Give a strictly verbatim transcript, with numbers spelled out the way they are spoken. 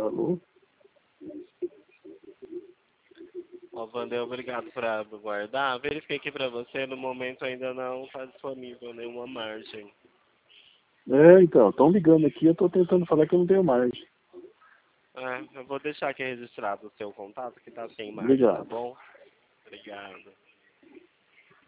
Alô? Ó, Wander, obrigado por aguardar. Verifiquei aqui pra você, no momento ainda não está disponível nenhuma margem. É, então, estão ligando aqui, eu tô tentando falar que eu não tenho margem. É, eu vou deixar aqui registrado o seu contato, que tá sem margem, tá Obrigado. bom? Obrigado.